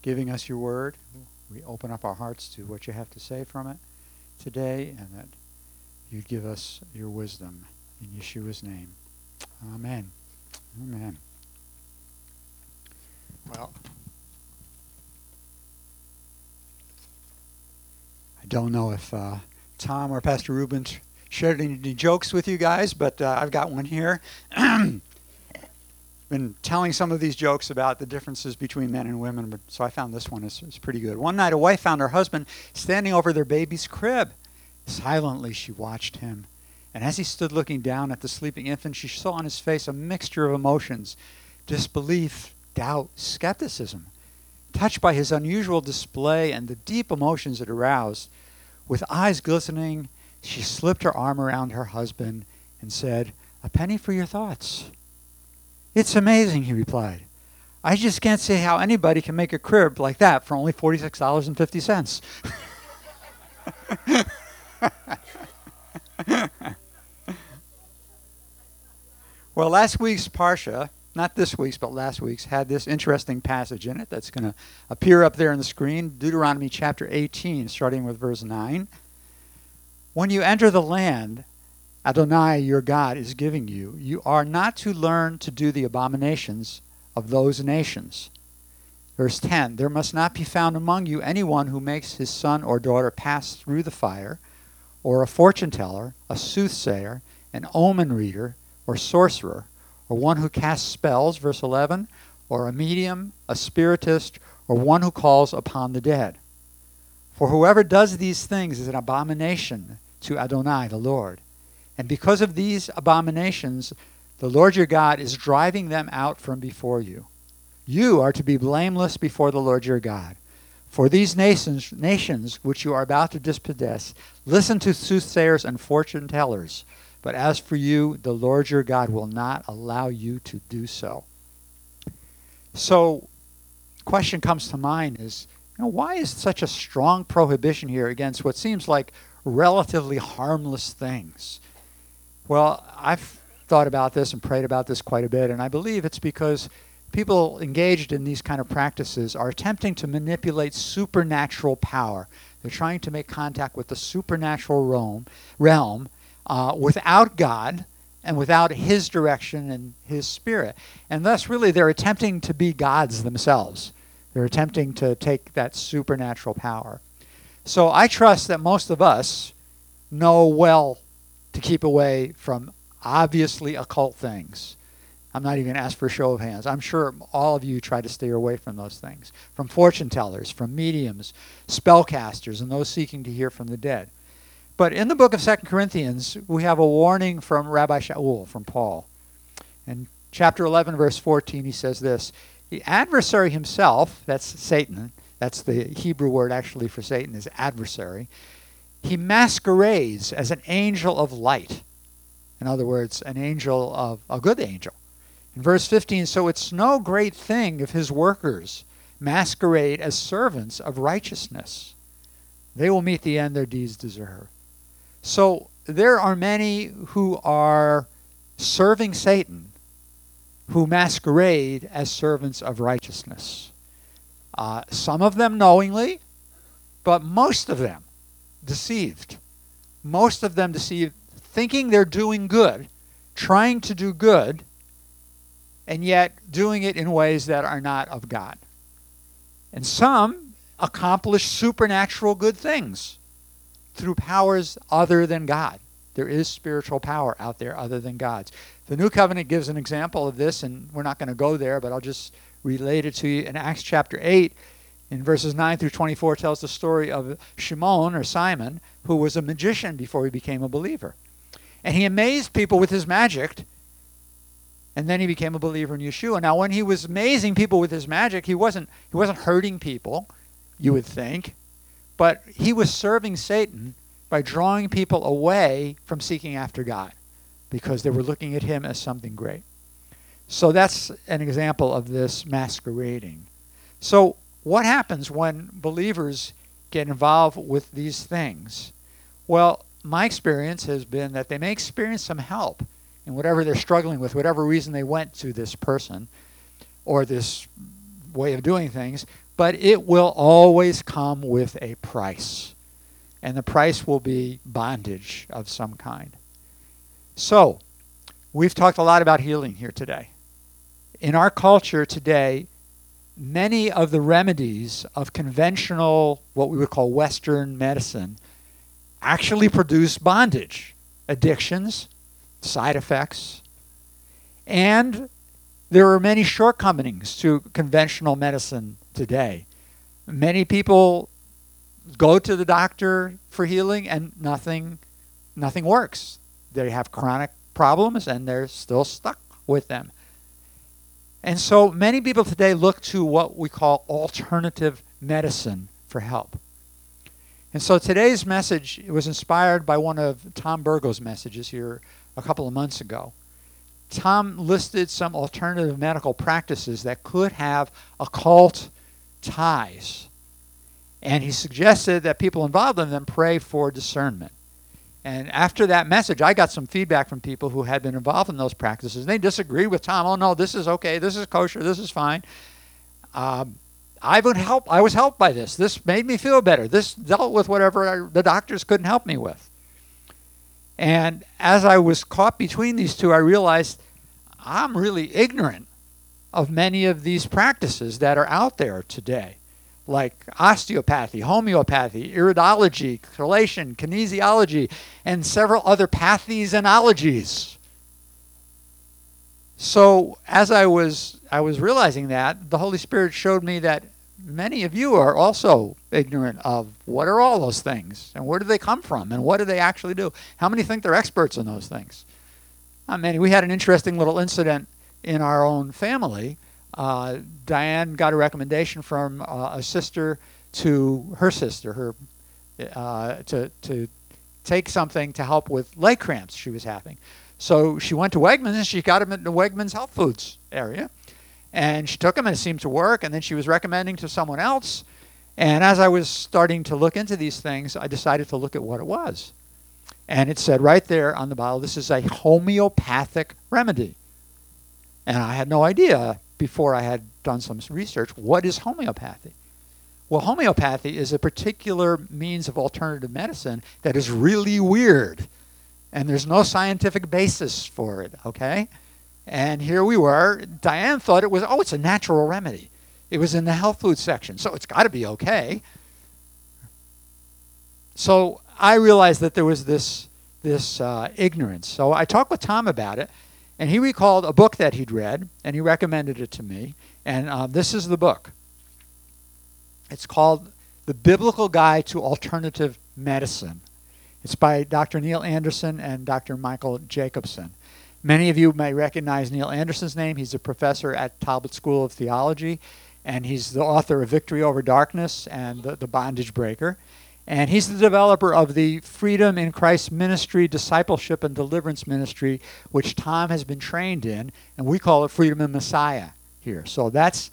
giving us your word. We open up our hearts to what you have to say from it today, and that you'd give us your wisdom in Yeshua's name. Amen. Amen. Well, I don't know if Tom or Pastor Ruben shared any jokes with you guys, but I've got one here. Been telling some of these jokes about the differences between men and women, but so I found this one is pretty good. One night, a wife found her husband standing over their baby's crib. Silently, she watched him, and as he stood looking down at the sleeping infant, she saw on his face a mixture of emotions: disbelief, doubt, skepticism. Touched by his unusual display and the deep emotions it aroused, with eyes glistening, she slipped her arm around her husband and said, "A penny for your thoughts." "It's amazing," he replied. "I just can't see how anybody can make a crib like that for only $46.50. Well, last week's Parsha, not this week's, but last week's, had this interesting passage in it that's going to appear up there on the screen, Deuteronomy chapter 18, starting with verse 9. When you enter the land Adonai, your God, is giving you, you are not to learn to do the abominations of those nations. Verse 10, there must not be found among you anyone who makes his son or daughter pass through the fire, or a fortune teller, a soothsayer, an omen reader, or sorcerer, or one who casts spells, verse 11, or a medium, a spiritist, or one who calls upon the dead. For whoever does these things is an abomination to Adonai, the Lord. And because of these abominations, the Lord your God is driving them out from before you. You are to be blameless before the Lord your God. For these nations which you are about to dispossess, listen to soothsayers and fortune tellers. But as for you, the Lord your God will not allow you to do so. So, question comes to mind is, why is such a strong prohibition here against what seems like relatively harmless things? Well, I've thought about this and prayed about this quite a bit, and I believe it's because people engaged in these kind of practices are attempting to manipulate supernatural power. They're trying to make contact with the supernatural realm without God and without His direction and His Spirit. And thus, really, they're attempting to be gods themselves. They're attempting to take that supernatural power. So I trust that most of us know well to keep away from obviously occult things. I'm not even going to ask for a show of hands. I'm sure all of you try to stay away from those things. From fortune tellers, from mediums, spellcasters, and those seeking to hear from the dead. But in the book of 2 Corinthians, we have a warning from Rabbi Shaul, from Paul. In chapter 11, verse 14, he says this: the adversary himself, that's Satan, that's the Hebrew word actually for Satan is adversary, he masquerades as an angel of light. In other words, an angel of a good angel. In verse 15, so it's no great thing if his workers masquerade as servants of righteousness. They will meet the end their deeds deserve. So there are many who are serving Satan who masquerade as servants of righteousness. Some of them knowingly, but most of them deceived. Most of them deceived, thinking they're doing good, trying to do good, and yet doing it in ways that are not of God. And some accomplish supernatural good things through powers other than God. There is spiritual power out there other than God's. The New Covenant gives an example of this, and we're not going to go there, but I'll just relate it to you. In Acts chapter 8, in verses 9 through 24, tells the story of Shimon, or Simon, who was a magician before he became a believer. And he amazed people with his magic, and then he became a believer in Yeshua. Now, when he was amazing people with his magic, he wasn't hurting people, you would think, but he was serving Satan by drawing people away from seeking after God because they were looking at him as something great. So that's an example of this masquerading. So what happens when believers get involved with these things? Well, my experience has been that they may experience some help in whatever they're struggling with, whatever reason they went to this person or this way of doing things, but it will always come with a price. And the price will be bondage of some kind. So, we've talked a lot about healing here today. In our culture today, many of the remedies of conventional, what we would call Western medicine, actually produce bondage, addictions, side effects, and there are many shortcomings to conventional medicine today. Many people go to the doctor for healing and nothing works. They have chronic problems and they're still stuck with them. And so many people today look to what we call alternative medicine for help. And so today's message was inspired by one of Tom Burgo's messages here a couple of months ago. Tom listed some alternative medical practices that could have occult ties. And he suggested that people involved in them pray for discernment. And after that message, I got some feedback from people who had been involved in those practices. They disagreed with Tom. Oh, no, this is okay. This is kosher. This is fine. I was helped by this. This made me feel better. This dealt with whatever the doctors couldn't help me with. And as I was caught between these two, I realized I'm really ignorant of many of these practices that are out there today, like osteopathy, homeopathy, iridology, chelation, kinesiology, and several other pathies and ologies. So as I was realizing that, the Holy Spirit showed me that many of you are also ignorant of what are all those things, and where do they come from, and what do they actually do? How many think they're experts in those things? Not many. We had an interesting little incident in our own family. Diane got a recommendation from a sister to her sister, to take something to help with leg cramps she was having. So she went to Wegmans and she got them in the Wegmans health foods area. And she took them and it seemed to work. And then she was recommending to someone else. And as I was starting to look into these things, I decided to look at what it was. And it said right there on the bottle, this is a homeopathic remedy. And I had no idea before I had done some research, what is homeopathy? Well, homeopathy is a particular means of alternative medicine that is really weird. And there's no scientific basis for it, okay? And here we were. Diane thought it was, it's a natural remedy. It was in the health food section, so it's got to be okay. So I realized that there was this ignorance. So I talked with Tom about it, and he recalled a book that he'd read, and he recommended it to me. And this is the book. It's called The Biblical Guide to Alternative Medicine. It's by Dr. Neil Anderson and Dr. Michael Jacobson. Many of you may recognize Neil Anderson's name. He's a professor at Talbot School of Theology, and he's the author of Victory Over Darkness and The Bondage Breaker. And he's the developer of the Freedom in Christ Ministry, Discipleship and Deliverance Ministry, which Tom has been trained in, and we call it Freedom in Messiah here. So that's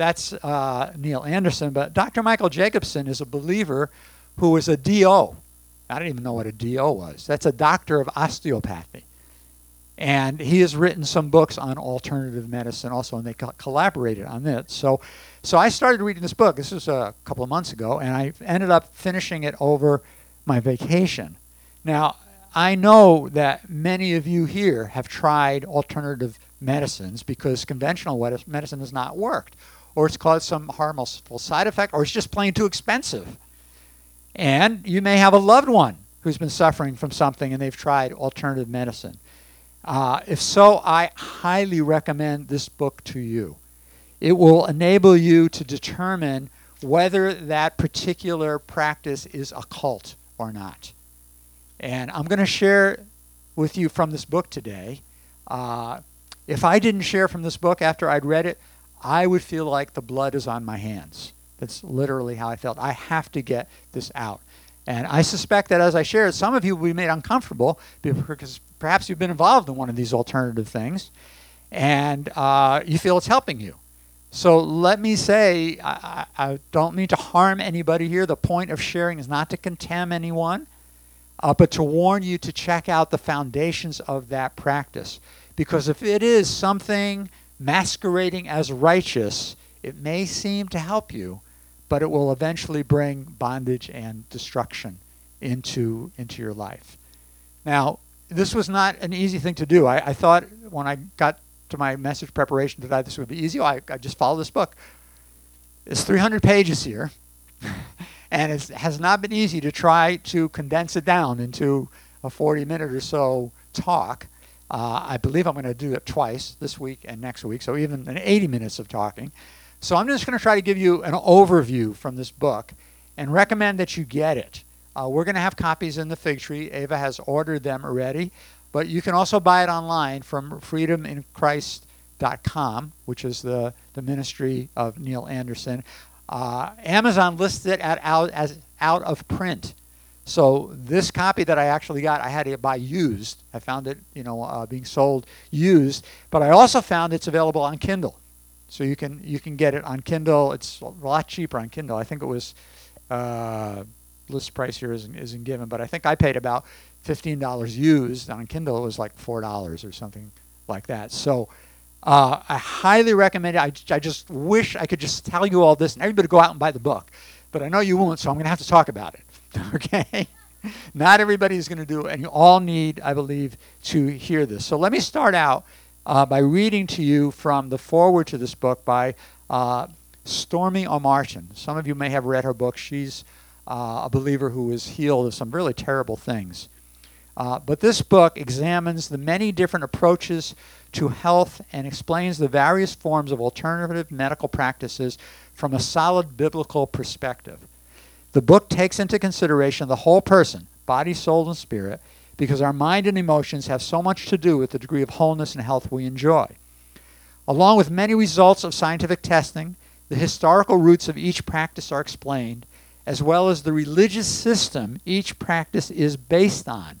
Neil Anderson. But Dr. Michael Jacobson is a believer who is a DO. I didn't even know what a DO was. That's a doctor of osteopathy. And he has written some books on alternative medicine also, and they collaborated on it. So I started reading this book. This was a couple of months ago, and I ended up finishing it over my vacation. Now, I know that many of you here have tried alternative medicines because conventional medicine has not worked, or it's caused some harmful side effect, or it's just plain too expensive. And you may have a loved one who's been suffering from something and they've tried alternative medicine. If so, I highly recommend this book to you. It will enable you to determine whether that particular practice is occult or not. And I'm going to share with you from this book today. If I didn't share from this book after I'd read it, I would feel like the blood is on my hands. That's literally how I felt. I have to get this out. And I suspect that as I share it, some of you will be made uncomfortable because perhaps you've been involved in one of these alternative things and you feel it's helping you. So let me say, I don't mean to harm anybody here. The point of sharing is not to condemn anyone, but to warn you to check out the foundations of that practice. Because if it is something masquerading as righteous, it may seem to help you, but it will eventually bring bondage and destruction into your life. Now, this was not an easy thing to do. I thought when I got to my message preparation today, this would be easy. I just follow this book. It's 300 pages here, and it has not been easy to try to condense it down into a 40-minute or so talk. I believe I'm going to do it twice, this week and next week, so even 80 minutes of talking. So I'm just going to try to give you an overview from this book and recommend that you get it. We're going to have copies in the Fig Tree. Ava has ordered them already, but you can also buy it online from freedominchrist.com, which is the ministry of Neil Anderson. Amazon lists it as out of print. So this copy that I actually got, I had to buy used. I found it, being sold used, but I also found it's available on Kindle. So you can get it on Kindle. It's a lot cheaper on Kindle. I think it was list price here isn't given, but I think I paid about $15 used. On Kindle, it was like $4 or something like that. So I highly recommend it. I just wish I could just tell you all this and everybody go out and buy the book. But I know you won't, so I'm going to have to talk about it. Okay? Not everybody is going to do it, and you all need, I believe, to hear this. So let me start out by reading to you from the foreword to this book by Stormy Omartian. Some of you may have read her book. She's a believer who was healed of some really terrible things. But this book examines the many different approaches to health and explains the various forms of alternative medical practices from a solid biblical perspective. The book takes into consideration the whole person, body, soul, and spirit, because our mind and emotions have so much to do with the degree of wholeness and health we enjoy. Along with many results of scientific testing, the historical roots of each practice are explained, as well as the religious system each practice is based on.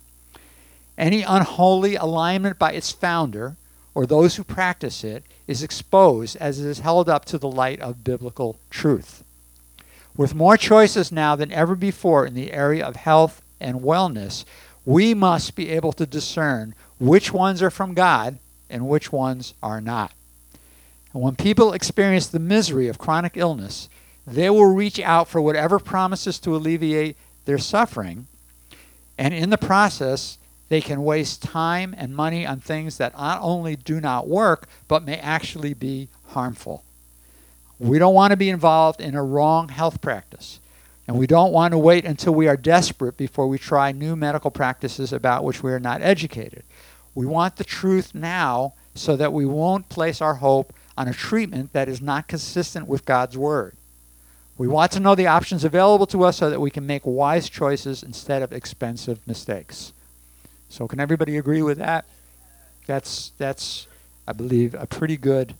Any unholy alignment by its founder, or those who practice it, is exposed as it is held up to the light of biblical truth. With more choices now than ever before in the area of health and wellness, we must be able to discern which ones are from God and which ones are not. And when people experience the misery of chronic illness, they will reach out for whatever promises to alleviate their suffering, and in the process, they can waste time and money on things that not only do not work, but may actually be harmful. We don't want to be involved in a wrong health practice, and we don't want to wait until we are desperate before we try new medical practices about which we are not educated. We want the truth now so that we won't place our hope on a treatment that is not consistent with God's Word. We want to know the options available to us so that we can make wise choices instead of expensive mistakes. So can everybody agree with that? That's I believe, a pretty good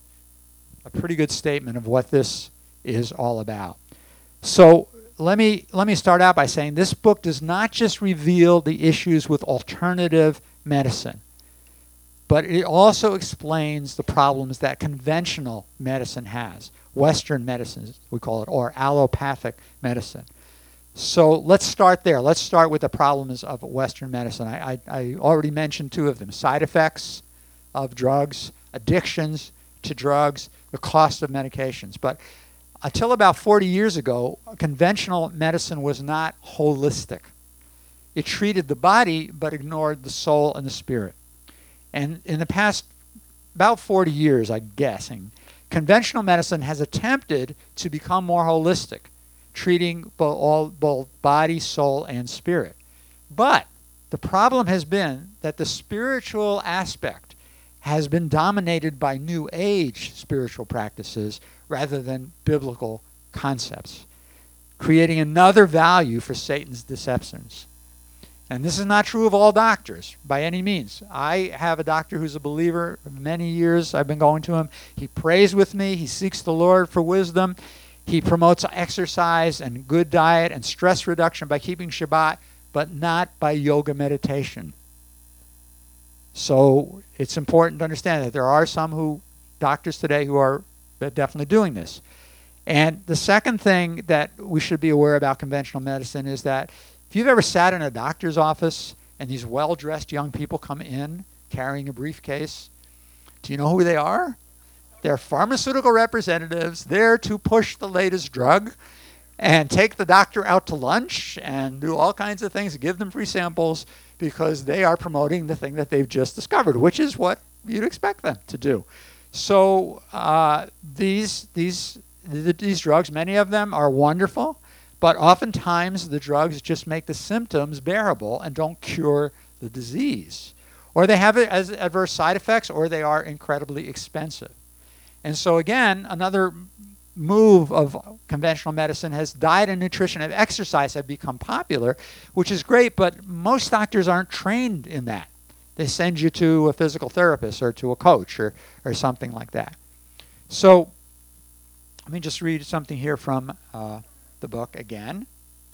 statement of what this is all about. So let me start out by saying this book does not just reveal the issues with alternative medicine, but it also explains the problems that conventional medicine has. Western medicine, we call it, or allopathic medicine. So let's start there. Let's start with the problems of Western medicine. I already mentioned two of them: side effects of drugs, addictions to drugs, the cost of medications. But until about 40 years ago, conventional medicine was not holistic. It treated the body but ignored the soul and the spirit. And in the past about 40 years, I'm guessing, conventional medicine has attempted to become more holistic, treating both body, soul, and spirit. But the problem has been that the spiritual aspect has been dominated by New Age spiritual practices rather than biblical concepts, creating another value for Satan's deceptions. And this is not true of all doctors by any means. I have a doctor who's a believer. Many years I've been going to him. He prays with me. He seeks the Lord for wisdom. He promotes exercise and good diet and stress reduction by keeping Shabbat, but not by yoga meditation. So it's important to understand that there are some doctors today who are definitely doing this. And the second thing that we should be aware about conventional medicine is that if you've ever sat in a doctor's office and these well-dressed young people come in carrying a briefcase, do you know who they are? They're pharmaceutical representatives there to push the latest drug. and take the doctor out to lunch and do all kinds of things, give them free samples, because they are promoting the thing that they've just discovered, which is what you'd expect them to do. So these drugs, many of them are wonderful, but oftentimes the drugs just make the symptoms bearable and don't cure the disease. Or they have it as adverse side effects, or they are incredibly expensive. And so again, another move of conventional medicine has diet and nutrition and exercise have become popular, which is great, but most doctors aren't trained in that. They send you to a physical therapist or to a coach or something like that. So let me just read something here from the book again.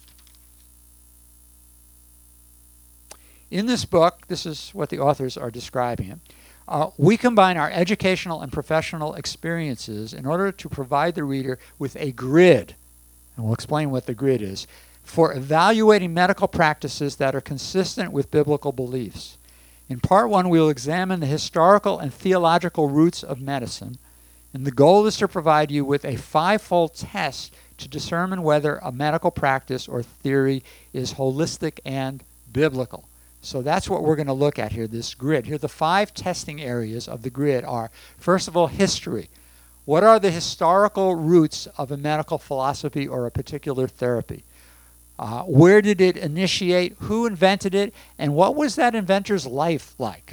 In this book, this is what the authors are describing. We combine our educational and professional experiences in order to provide the reader with a grid, and we'll explain what the grid is, for evaluating medical practices that are consistent with biblical beliefs. In part one, we will examine the historical and theological roots of medicine, and the goal is to provide you with a five-fold test to determine whether a medical practice or theory is holistic and biblical. So that's what we're going to look at here, this grid. Here, the five testing areas of the grid are, first of all, history. What are the historical roots of a medical philosophy or a particular therapy? Where did it initiate? Who invented it? And what was that inventor's life like?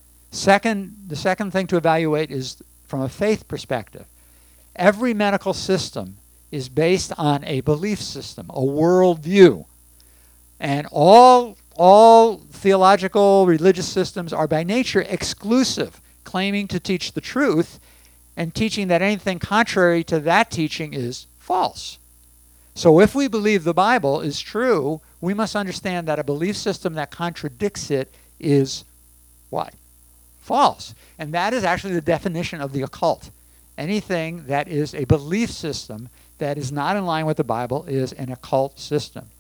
The second thing to evaluate is from a faith perspective. Every medical system is based on a belief system, a worldview. And all theological, religious systems are by nature exclusive, claiming to teach the truth and teaching that anything contrary to that teaching is false. So if we believe the Bible is true, we must understand that a belief system that contradicts it is what? False. And that is actually the definition of the occult. Anything that is a belief system that is not in line with the Bible is an occult system.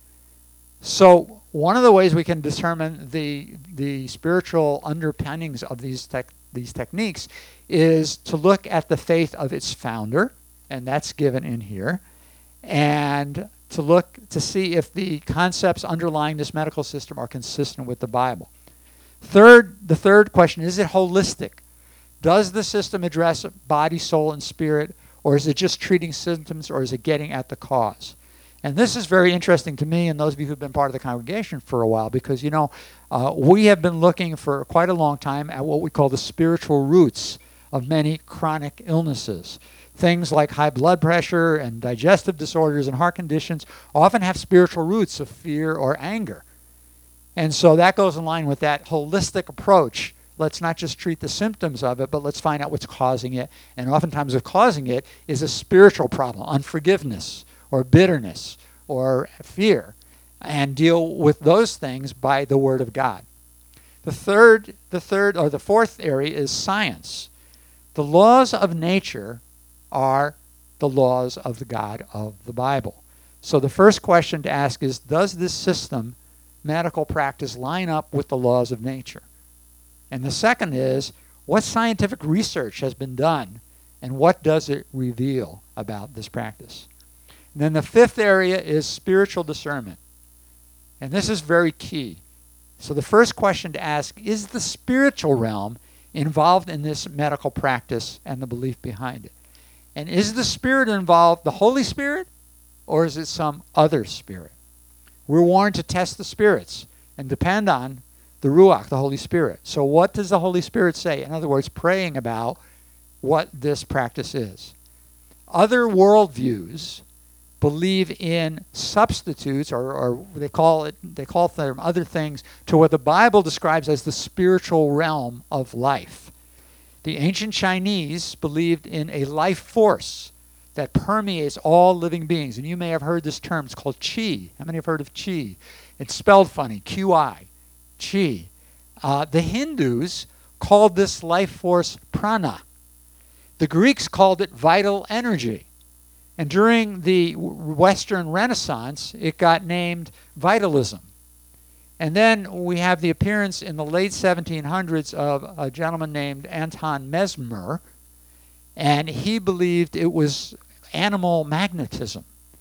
So one of the ways we can determine the spiritual underpinnings of these techniques is to look at the faith of its founder, and that's given in here, and to look to see if the concepts underlying this medical system are consistent with the Bible. The third question, is it holistic? Does the system address body, soul, and spirit, or is it just treating symptoms, or is it getting at the cause? And this is very interesting to me and those of you who've been part of the congregation for a while, because, we have been looking for quite a long time at what we call the spiritual roots of many chronic illnesses. Things like high blood pressure and digestive disorders and heart conditions often have spiritual roots of fear or anger. And so that goes in line with that holistic approach. Let's not just treat the symptoms of it, but let's find out what's causing it. And oftentimes what's causing it is a spiritual problem, unforgiveness, or bitterness, or fear, and deal with those things by the Word of God. The fourth area is science. The laws of nature are the laws of the God of the Bible. So the first question to ask is, does this system, medical practice, line up with the laws of nature? And the second is, what scientific research has been done, and what does it reveal about this practice? And then the fifth area is spiritual discernment. And this is very key. So the first question to ask, is the spiritual realm involved in this medical practice and the belief behind it? And is the Spirit involved, the Holy Spirit, or is it some other spirit? We're warned to test the spirits and depend on the Ruach, the Holy Spirit. So what does the Holy Spirit say? In other words, praying about what this practice is. Other worldviews believe in substitutes, or they call them other things, to what the Bible describes as the spiritual realm of life. The ancient Chinese believed in a life force that permeates all living beings. And you may have heard this term. It's called Qi. How many have heard of Qi? It's spelled funny, Qi, Qi. The Hindus called this life force prana. The Greeks called it vital energy. And during the Western Renaissance, it got named vitalism. And then we have the appearance in the late 1700s of a gentleman named Anton Mesmer, and he believed it was animal magnetism.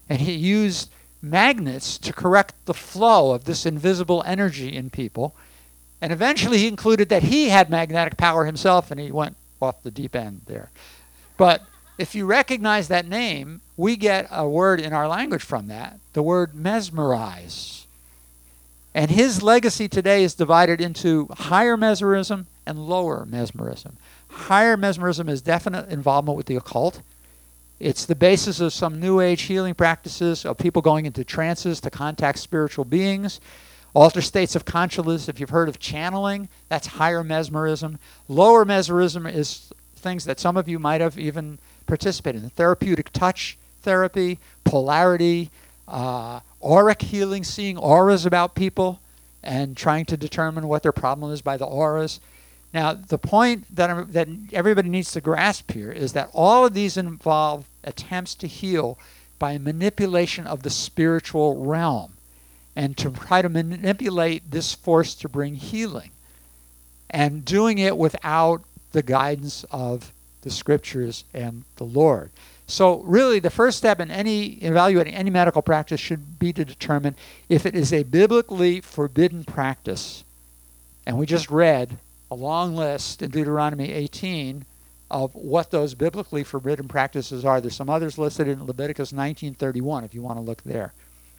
And he used magnets to correct the flow of this invisible energy in people. And eventually he concluded that he had magnetic power himself, and he went off the deep end there. But if you recognize that name, we get a word in our language from that, the word mesmerize. And his legacy today is divided into higher mesmerism and lower mesmerism. Higher mesmerism is definite involvement with the occult. It's the basis of some New Age healing practices of people going into trances to contact spiritual beings. Altered states of consciousness, if you've heard of channeling, that's higher mesmerism. Lower mesmerism is things that some of you might have even participated in. Therapeutic touch therapy, polarity, auric healing, seeing auras about people and trying to determine what their problem is by the auras. Now, the point that everybody needs to grasp here is that all of these involve attempts to heal by manipulation of the spiritual realm and to try to manipulate this force to bring healing, and doing it without the guidance of the scriptures and the Lord. So really the first step in evaluating any medical practice should be to determine if it is a biblically forbidden practice. And we just read a long list in Deuteronomy 18 of what those biblically forbidden practices are. There's some others listed in Leviticus 19:31 if you want to look there.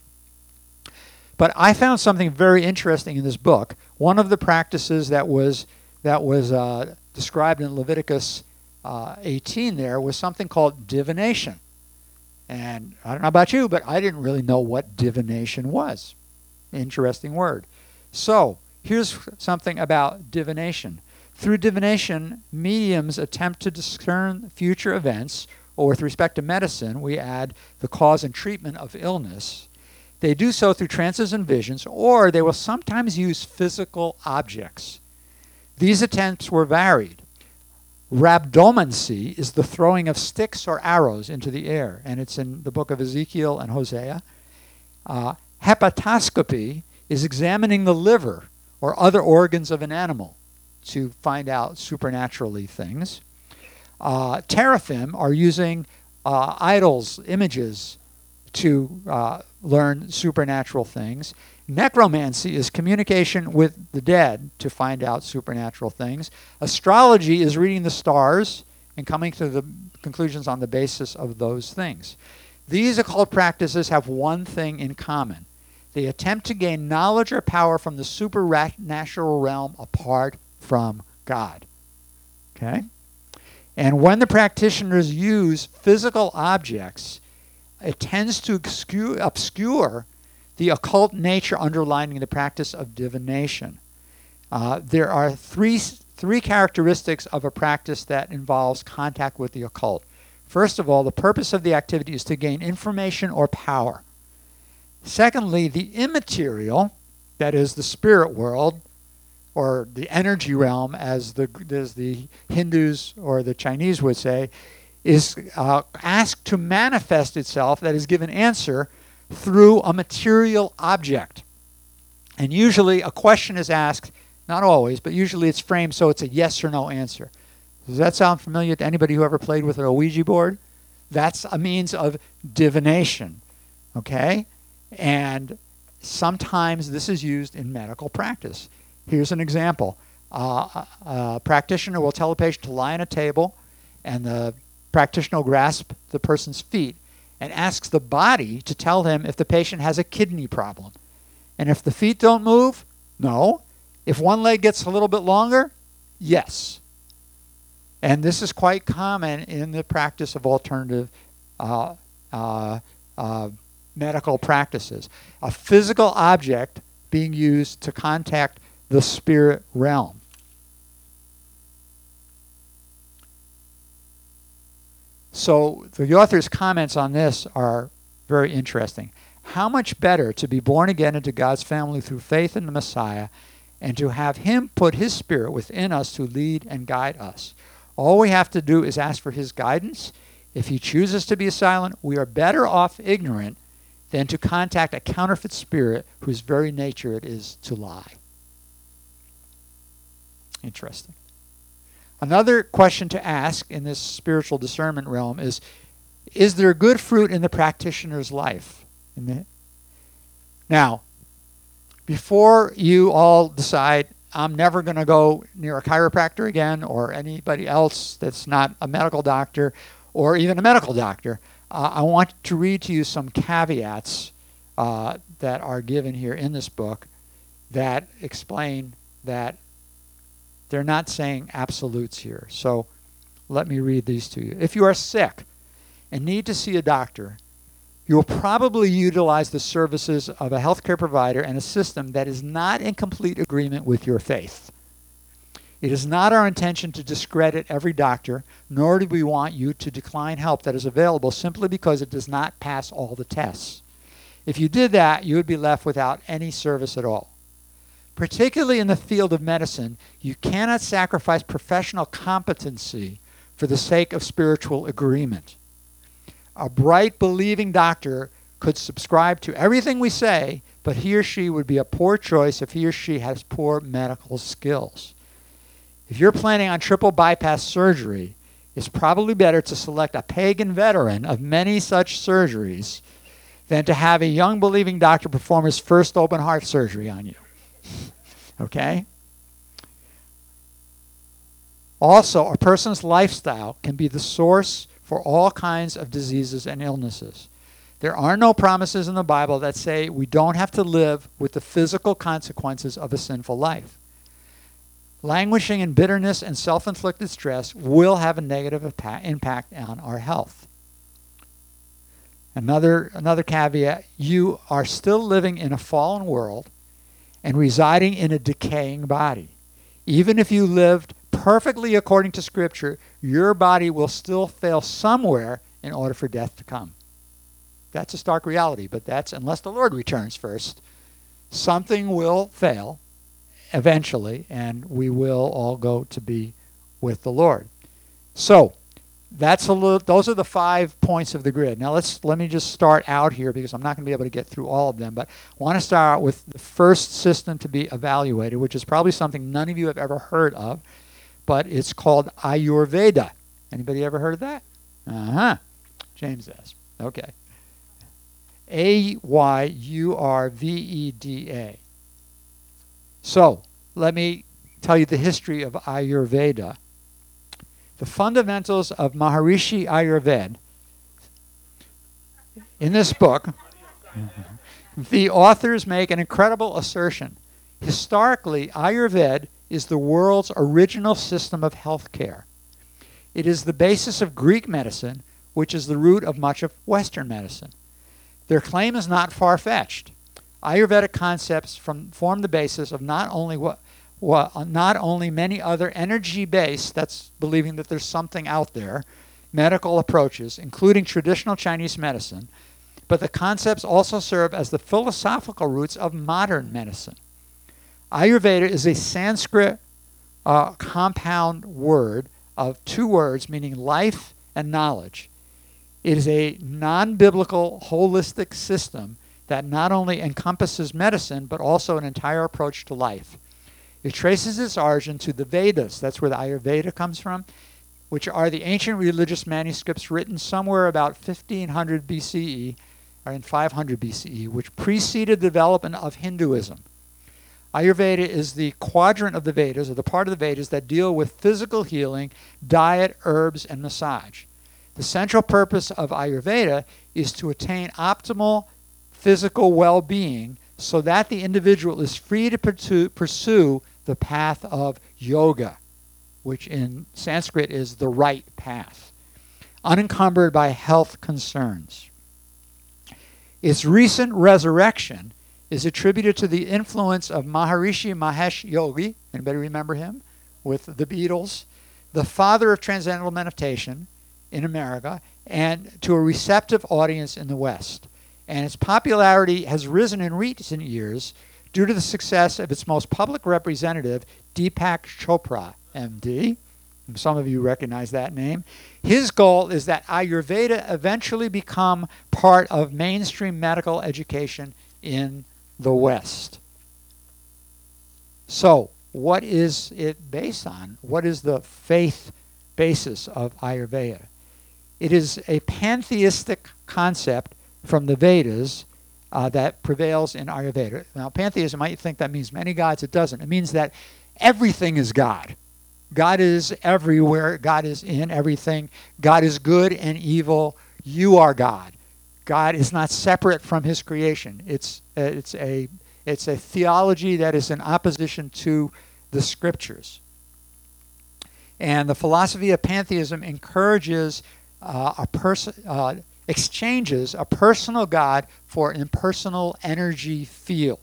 But I found something very interesting in this book. One of the practices that was described in Leviticus 18 there was something called divination. And I don't know about you, but I didn't really know what divination was. Interesting word. So here's something about divination. Through divination, mediums attempt to discern future events, or with respect to medicine, we add the cause and treatment of illness. They do so through trances and visions, or they will sometimes use physical objects. These attempts were varied. Rhabdomancy is the throwing of sticks or arrows into the air, and it's in the book of Ezekiel and Hosea. Hepatoscopy is examining the liver or other organs of an animal to find out supernaturally things. Teraphim are using idols, images, to learn supernatural things. Necromancy is communication with the dead to find out supernatural things. Astrology is reading the stars and coming to the conclusions on the basis of those things. These occult practices have one thing in common. They attempt to gain knowledge or power from the supernatural realm apart from God. Okay? And when the practitioners use physical objects, it tends to obscure the occult nature underlying the practice of divination. There are three characteristics of a practice that involves contact with the occult. First of all, the purpose of the activity is to gain information or power. Secondly, the immaterial, that is the spirit world, or the energy realm, as the Hindus or the Chinese would say, is asked to manifest itself, that is, give an answer through a material object. And usually a question is asked, not always, but usually it's framed so it's a yes or no answer. Does that sound familiar to anybody who ever played with a Ouija board? That's a means of divination, okay? And sometimes this is used in medical practice. Here's an example. A practitioner will tell a patient to lie on a table, and the practitioner will grasp the person's feet and asks the body to tell him if the patient has a kidney problem. And if the feet don't move, no. If one leg gets a little bit longer, yes. And this is quite common in the practice of alternative medical practices. A physical object being used to contact the spirit realm. So the author's comments on this are very interesting. How much better to be born again into God's family through faith in the Messiah and to have Him put His Spirit within us to lead and guide us. All we have to do is ask for His guidance. If He chooses to be silent, we are better off ignorant than to contact a counterfeit spirit whose very nature it is to lie. Interesting. Another question to ask in this spiritual discernment realm is Is there good fruit in the practitioner's life? Now, before you all decide, I'm never going to go near a chiropractor again or anybody else that's not a medical doctor or even a medical doctor, I want to read to you some caveats that are given here in this book that explain that they're not saying absolutes here. So let me read these to you. If you are sick and need to see a doctor, you will probably utilize the services of a healthcare provider and a system that is not in complete agreement with your faith. It is not our intention to discredit every doctor, nor do we want you to decline help that is available simply because it does not pass all the tests. If you did that, you would be left without any service at all. Particularly in the field of medicine, you cannot sacrifice professional competency for the sake of spiritual agreement. A bright, believing doctor could subscribe to everything we say, but he or she would be a poor choice if he or she has poor medical skills. If you're planning on triple bypass surgery, it's probably better to select a pagan veteran of many such surgeries than to have a young, believing doctor perform his first open heart surgery on you. Okay? Also, a person's lifestyle can be the source for all kinds of diseases and illnesses. There are no promises in the Bible that say we don't have to live with the physical consequences of a sinful life. Languishing in bitterness and self-inflicted stress will have a negative impact on our health. Another caveat, you are still living in a fallen world and residing in a decaying body. Even if you lived perfectly according to Scripture, your body will still fail somewhere in order for death to come. That's a stark reality, but that's unless the Lord returns first. Something will fail eventually, and we will all go to be with the Lord. So, those are the 5 points of the grid. Now let me just start out here because I'm not going to be able to get through all of them, but I want to start out with the first system to be evaluated, which is probably something none of you have ever heard of, but it's called Ayurveda. Anybody ever heard of that? James has. Okay. Ayurveda. So, let me tell you the history of Ayurveda. The fundamentals of Maharishi Ayurveda. In this book, the authors make an incredible assertion. Historically, Ayurveda is the world's original system of health care. It is the basis of Greek medicine, which is the root of much of Western medicine. Their claim is not far-fetched. Ayurvedic concepts form the basis of not only many other energy-based, that's believing that there's something out there, medical approaches, including traditional Chinese medicine, but the concepts also serve as the philosophical roots of modern medicine. Ayurveda is a Sanskrit compound word of 2 words meaning life and knowledge. It is a non-biblical, holistic system that not only encompasses medicine, but also an entire approach to life. It traces its origin to the Vedas, that's where the Ayurveda comes from, which are the ancient religious manuscripts written somewhere about 1500 BCE, or in 500 BCE, which preceded the development of Hinduism. Ayurveda is the quadrant of the Vedas, or the part of the Vedas that deal with physical healing, diet, herbs, and massage. The central purpose of Ayurveda is to attain optimal physical well-being so that the individual is free to pursue the path of yoga, which in Sanskrit is the right path, unencumbered by health concerns. Its recent resurrection is attributed to the influence of Maharishi Mahesh Yogi, anybody remember him, with the Beatles, the father of transcendental meditation in America, and to a receptive audience in the West. And its popularity has risen in recent years due to the success of its most public representative, Deepak Chopra, MD. Some of you recognize that name. His goal is that Ayurveda eventually become part of mainstream medical education in the West. So, what is it based on? What is the faith basis of Ayurveda? It is a pantheistic concept from the Vedas that prevails in Ayurveda. Now, pantheism, might think that means many gods. It doesn't. It means that everything is God. God is everywhere. God is in everything. God is good and evil. You are God. God is not separate from his creation. It's a theology that is in opposition to the scriptures. And the philosophy of pantheism encourages exchanges a personal God for an impersonal energy field.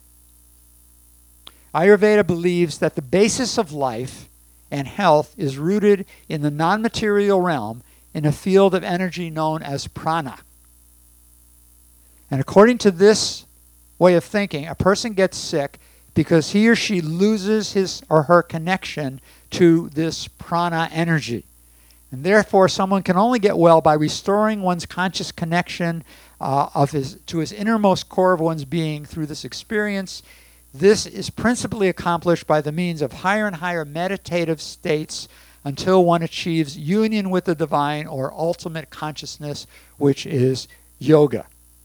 Ayurveda believes that the basis of life and health is rooted in the non-material realm in a field of energy known as prana. And according to this way of thinking, a person gets sick because he or she loses his or her connection to this prana energy. And therefore, someone can only get well by restoring one's conscious connection to his innermost core of one's being through this experience. This is principally accomplished by the means of higher and higher meditative states until one achieves union with the divine or ultimate consciousness, which is yoga.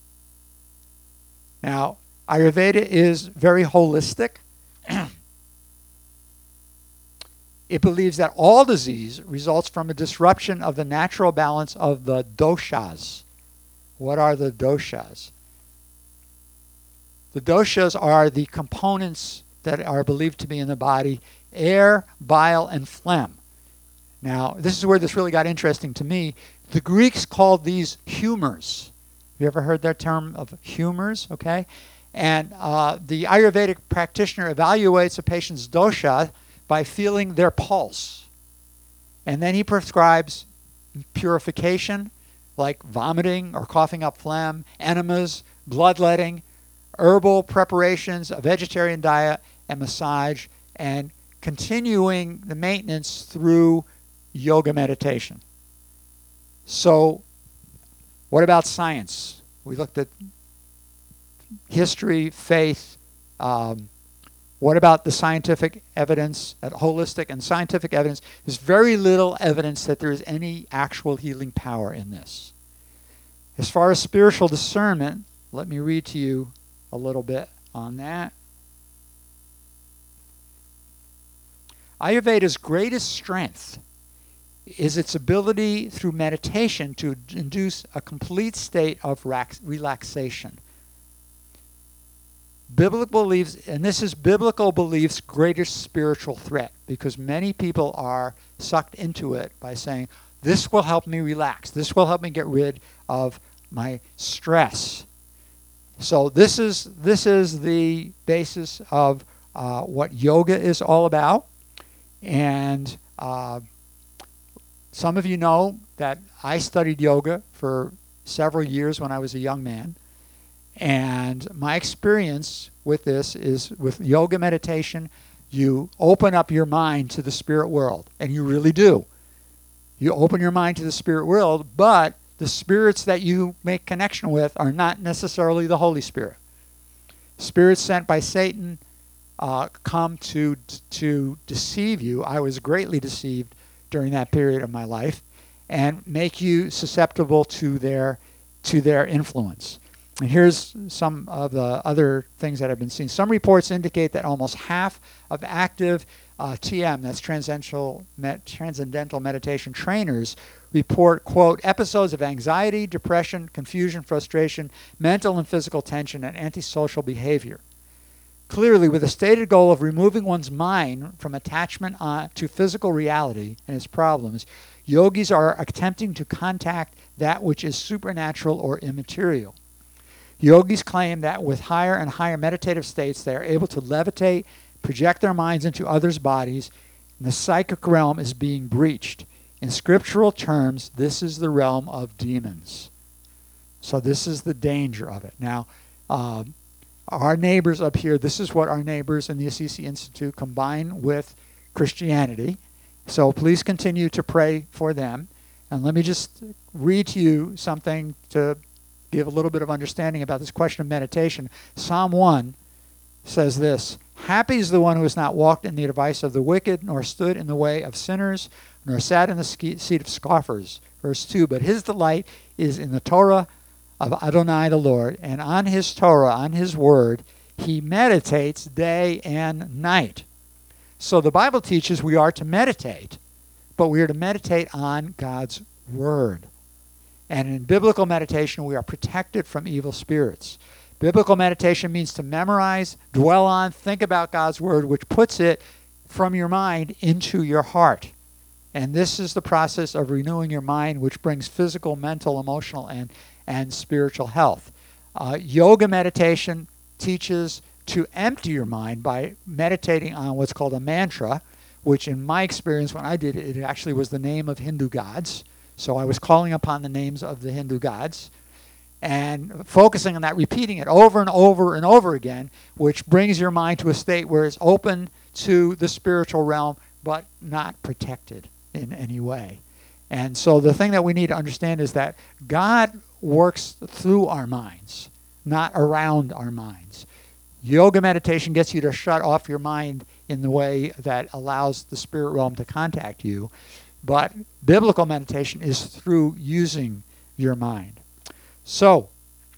Now, Ayurveda is very holistic. It believes that all disease results from a disruption of the natural balance of the doshas. What are the doshas? The doshas are the components that are believed to be in the body: air, bile, and phlegm. Now, this is where this really got interesting to me. The Greeks called these humors. Have you ever heard that term of humors? Okay. And the Ayurvedic practitioner evaluates a patient's dosha by feeling their pulse. And then he prescribes purification, like vomiting or coughing up phlegm, enemas, bloodletting, herbal preparations, a vegetarian diet, and massage, and continuing the maintenance through yoga meditation. So, what about science? We looked at history, faith. What about the scientific evidence, holistic and scientific evidence? There's very little evidence that there is any actual healing power in this. As far as spiritual discernment, let me read to you a little bit on that. Ayurveda's greatest strength is its ability through meditation to induce a complete state of relaxation. Biblical beliefs, and this is biblical belief's greatest spiritual threat, because many people are sucked into it by saying, this will help me relax. This will help me get rid of my stress. So this is the basis of what yoga is all about. And some of you know that I studied yoga for several years when I was a young man. And my experience with this is, with yoga meditation, you open up your mind to the spirit world. And you really do. You open your mind to the spirit world, but the spirits that you make connection with are not necessarily the Holy Spirit. Spirits sent by Satan come to deceive you. I was greatly deceived during that period of my life, and make you susceptible to their influence. And here's some of the other things that have been seen. Some reports indicate that almost half of active TM, that's transcendental meditation trainers, report, quote, episodes of anxiety, depression, confusion, frustration, mental and physical tension, and antisocial behavior. Clearly, with a stated goal of removing one's mind from attachment to physical reality and its problems, yogis are attempting to contact that which is supernatural or immaterial. Yogis claim that with higher and higher meditative states, they are able to levitate, project their minds into others' bodies, and the psychic realm is being breached. In scriptural terms, this is the realm of demons. So this is the danger of it. Now, our neighbors up here, this is what our neighbors in the Assisi Institute combine with Christianity. So please continue to pray for them. And let me just read to you something to give a little bit of understanding about this question of meditation. Psalm 1 says this: happy is the one who has not walked in the advice of the wicked, nor stood in the way of sinners, nor sat in the seat of scoffers. Verse 2, but his delight is in the Torah of Adonai the Lord, and on his Torah, on his word, he meditates day and night. So the Bible teaches we are to meditate, but we are to meditate on God's word. And in biblical meditation, we are protected from evil spirits. Biblical meditation means to memorize, dwell on, think about God's word, which puts it from your mind into your heart. And this is the process of renewing your mind, which brings physical, mental, emotional, and spiritual health. Yoga meditation teaches to empty your mind by meditating on what's called a mantra, which in my experience when I did it, it actually was the name of Hindu gods. So I was calling upon the names of the Hindu gods and focusing on that, repeating it over and over and over again, which brings your mind to a state where it's open to the spiritual realm, but not protected in any way. And so the thing that we need to understand is that God works through our minds, not around our minds. Yoga meditation gets you to shut off your mind in the way that allows the spirit realm to contact you. But biblical meditation is through using your mind. So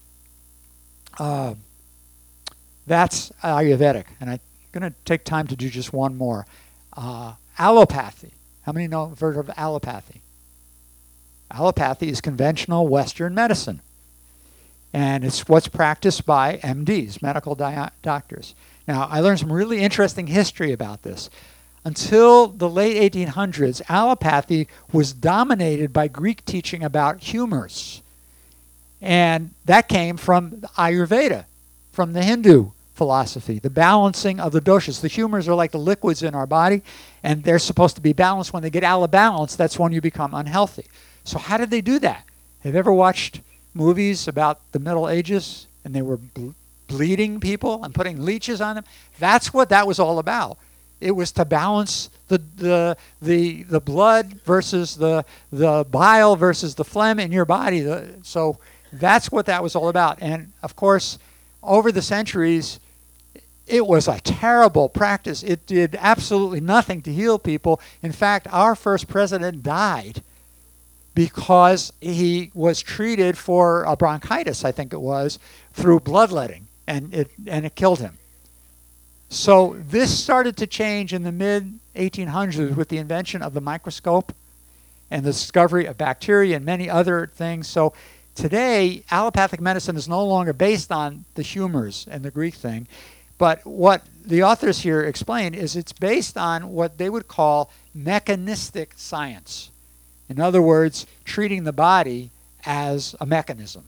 that's Ayurvedic. And I'm going to take time to do just one more. Allopathy. How many have heard of allopathy? Allopathy is conventional Western medicine. And it's what's practiced by MDs, medical doctors. Now, I learned some really interesting history about this. Until the late 1800s, allopathy was dominated by Greek teaching about humors. And that came from Ayurveda, from the Hindu philosophy, the balancing of the doshas. The humors are like the liquids in our body, and they're supposed to be balanced. When they get out of balance, that's when you become unhealthy. So how did they do that? Have you ever watched movies about the Middle Ages, and they were bleeding people and putting leeches on them? That's what that was all about. It was to balance the blood versus the bile versus the phlegm in your body. So that's what that was all about. And of course, over the centuries, it was a terrible practice. It did absolutely nothing to heal people. In fact, our first president died because he was treated for a bronchitis, I think it was, through bloodletting, and it killed him. So this started to change in the mid-1800s with the invention of the microscope and the discovery of bacteria and many other things. So today, allopathic medicine is no longer based on the humors and the Greek thing, but what the authors here explain is it's based on what they would call mechanistic science. In other words, treating the body as a mechanism.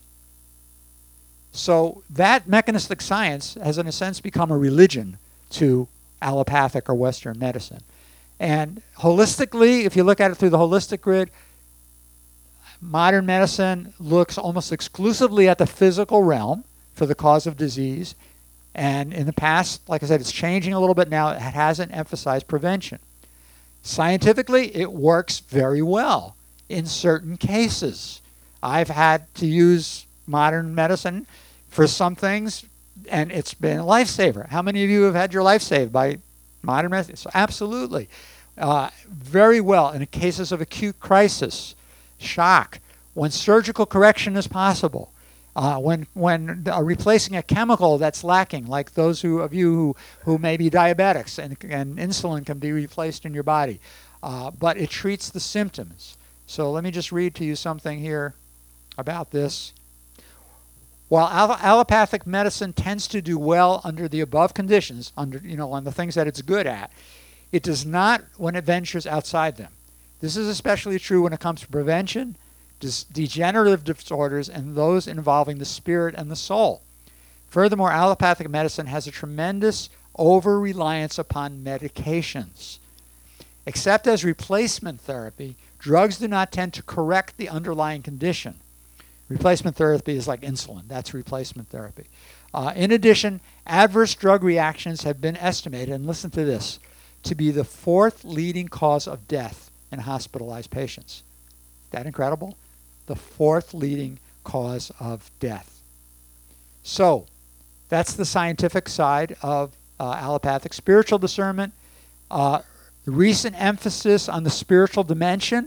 So that mechanistic science has, in a sense, become a religion to allopathic or Western medicine. And holistically, if you look at it through the holistic grid, modern medicine looks almost exclusively at the physical realm for the cause of disease. And in the past, like I said, it's changing a little bit now. It hasn't emphasized prevention. Scientifically, it works very well in certain cases. I've had to use modern medicine for some things, and it's been a lifesaver. How many of you have had your life saved by modern medicine? So absolutely. Very well in cases of acute crisis, shock, when surgical correction is possible, when replacing a chemical that's lacking, like those of you who may be diabetics, and insulin can be replaced in your body. But it treats the symptoms. So let me just read to you something here about this. While allopathic medicine tends to do well under the above conditions, on the things that it's good at, it does not when it ventures outside them. This is especially true when it comes to prevention, degenerative disorders, and those involving the spirit and the soul. Furthermore, allopathic medicine has a tremendous over-reliance upon medications. Except as replacement therapy, drugs do not tend to correct the underlying condition. Replacement therapy is like insulin. That's replacement therapy. In addition, adverse drug reactions have been estimated, and listen to this, to be the fourth leading cause of death in hospitalized patients. Is that incredible? The fourth leading cause of death. So that's the scientific side of allopathic. Spiritual discernment, the recent emphasis on the spiritual dimension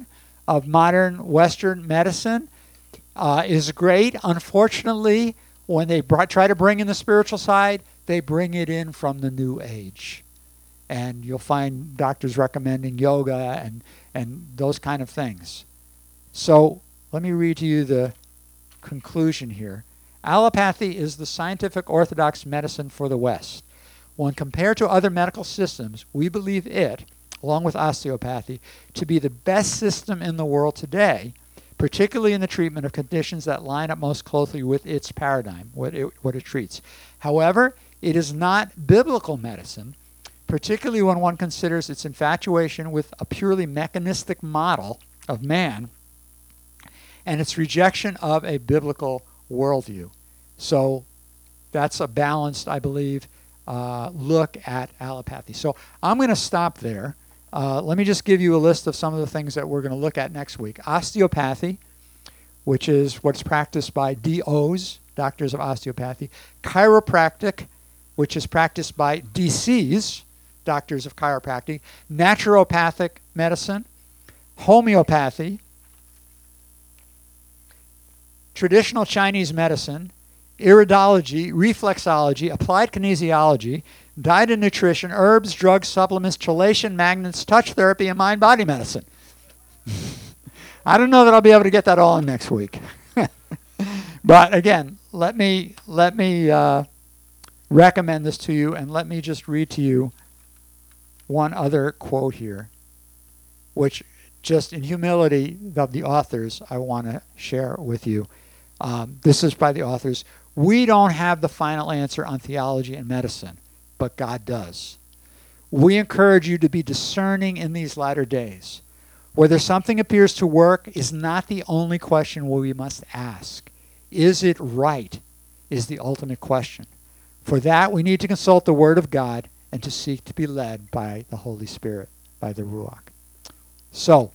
of modern Western medicine is great. Unfortunately, when they try to bring in the spiritual side, they bring it in from the New Age. And you'll find doctors recommending yoga and those kind of things. So let me read to you the conclusion here. Allopathy is the scientific orthodox medicine for the West. When compared to other medical systems, we believe it, along with osteopathy, to be the best system in the world today, particularly in the treatment of conditions that line up most closely with its paradigm, what it treats. However, it is not biblical medicine, particularly when one considers its infatuation with a purely mechanistic model of man and its rejection of a biblical worldview. So that's a balanced, I believe, look at allopathy. So I'm going to stop there. Let me just give you a list of some of the things that we're going to look at next week. Osteopathy, which is what's practiced by DOs, doctors of osteopathy. Chiropractic, which is practiced by DCs, doctors of chiropractic. Naturopathic medicine. Homeopathy. Traditional Chinese medicine. Iridology, reflexology, applied kinesiology, diet and nutrition, herbs, drugs, supplements, chelation, magnets, touch therapy, and mind-body medicine. I don't know that I'll be able to get that all in next week. But again, let me recommend this to you, and let me just read to you one other quote here, which just in humility of the authors I want to share with you. This is by the authors. We don't have the final answer on theology and medicine, but God does. We encourage you to be discerning in these latter days. Whether something appears to work is not the only question we must ask. Is it right? Is the ultimate question. For that, we need to consult the Word of God and to seek to be led by the Holy Spirit, by the Ruach. So,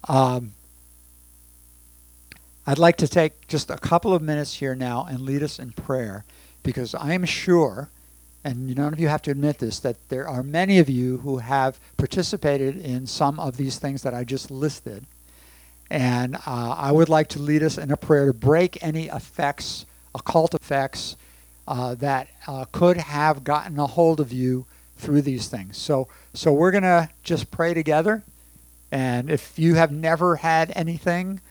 I'd like to take just a couple of minutes here now and lead us in prayer, because I am sure, and none of you have to admit this, that there are many of you who have participated in some of these things that I just listed. And I would like to lead us in a prayer to break any effects, occult effects, that could have gotten a hold of you through these things. So we're going to just pray together. And if you have never had anything,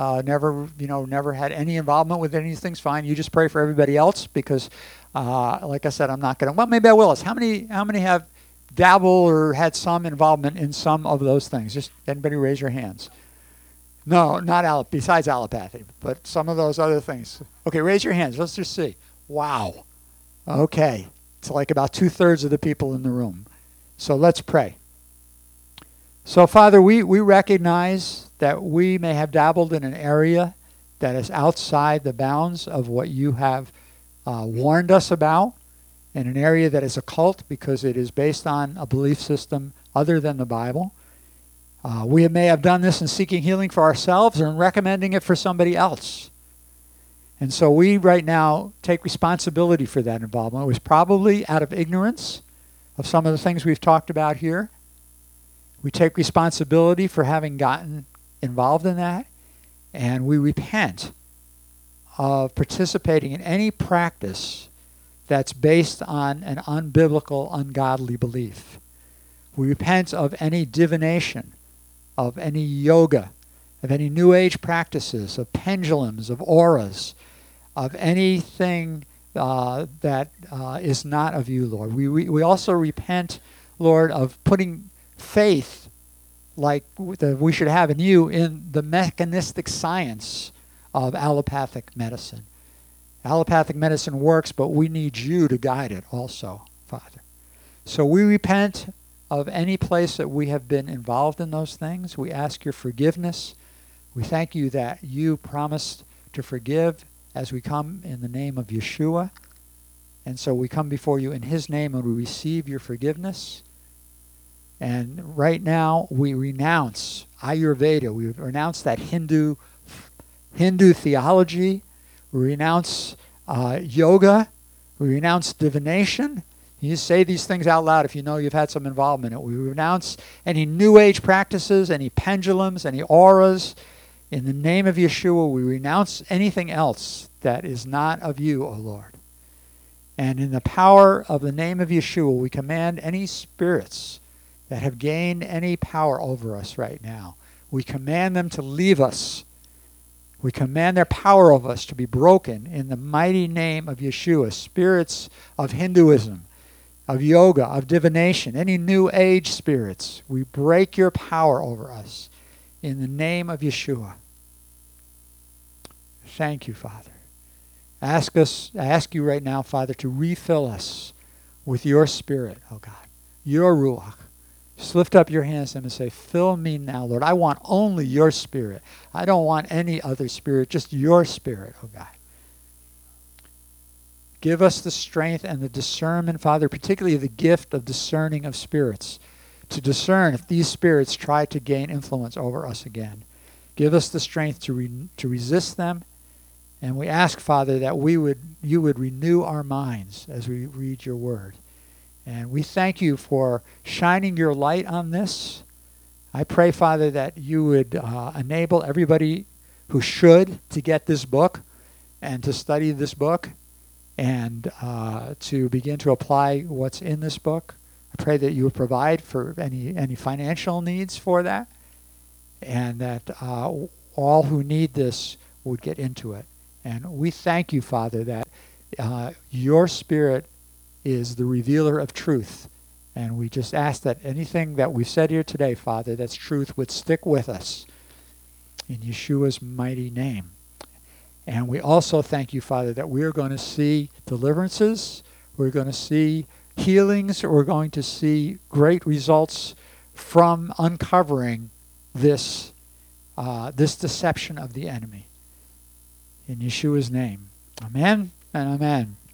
never had any involvement with any of these things, fine. You just pray for everybody else, because, like I said, I'm not going to. Well, maybe I will. How many have dabbled or had some involvement in some of those things? Just anybody raise your hands. No, not besides allopathy, but some of those other things. Okay, raise your hands. Let's just see. Wow. Okay. It's like about 2/3 of the people in the room. So let's pray. So, Father, we recognize that we may have dabbled in an area that is outside the bounds of what you have warned us about, in an area that is occult because it is based on a belief system other than the Bible. We may have done this in seeking healing for ourselves or in recommending it for somebody else. And so we right now take responsibility for that involvement. It was probably out of ignorance of some of the things we've talked about here. We take responsibility for having gotten involved in that, and we repent of participating in any practice that's based on an unbiblical, ungodly belief. We repent of any divination, of any yoga, of any New Age practices, of pendulums, of auras, of anything that is not of you, Lord. We also repent, Lord, of putting faith like we should have in you in the mechanistic science of allopathic medicine. Allopathic medicine works, but we need you to guide it also, Father. So we repent of any place that we have been involved in those things. We ask your forgiveness. We thank you that you promised to forgive as we come in the name of Yeshua. And so we come before you in his name and we receive your forgiveness. And right now we renounce Ayurveda. We renounce that Hindu theology. We renounce yoga. We renounce divination. You say these things out loud if you know you've had some involvement in it. We renounce any New Age practices, any pendulums, any auras. In the name of Yeshua, we renounce anything else that is not of you, O Lord. And in the power of the name of Yeshua, we command any spirits that have gained any power over us right now. We command them to leave us. We command their power over us to be broken in the mighty name of Yeshua. Spirits of Hinduism, of yoga, of divination, any New Age spirits, we break your power over us in the name of Yeshua. Thank you, Father. I ask you right now, Father, to refill us with your Spirit, oh God, your Ruach. Just lift up your hands to him and say, fill me now, Lord. I want only your Spirit. I don't want any other spirit, just your Spirit, oh God. Give us the strength and the discernment, Father, particularly the gift of discerning of spirits, to discern if these spirits try to gain influence over us again. Give us the strength to resist them. And we ask, Father, that you would renew our minds as we read your word. And we thank you for shining your light on this. I pray, Father, that you would enable everybody who should to get this book and to study this book and to begin to apply what's in this book. I pray that you would provide for any financial needs for that, and that all who need this would get into it. And we thank you, Father, that your Spirit is the revealer of truth. And we just ask that anything that we've said here today, Father, that's truth, would stick with us in Yeshua's mighty name. And we also thank you, Father, that we're going to see deliverances, we're going to see healings, we're going to see great results from uncovering this deception of the enemy. In Yeshua's name. Amen and amen.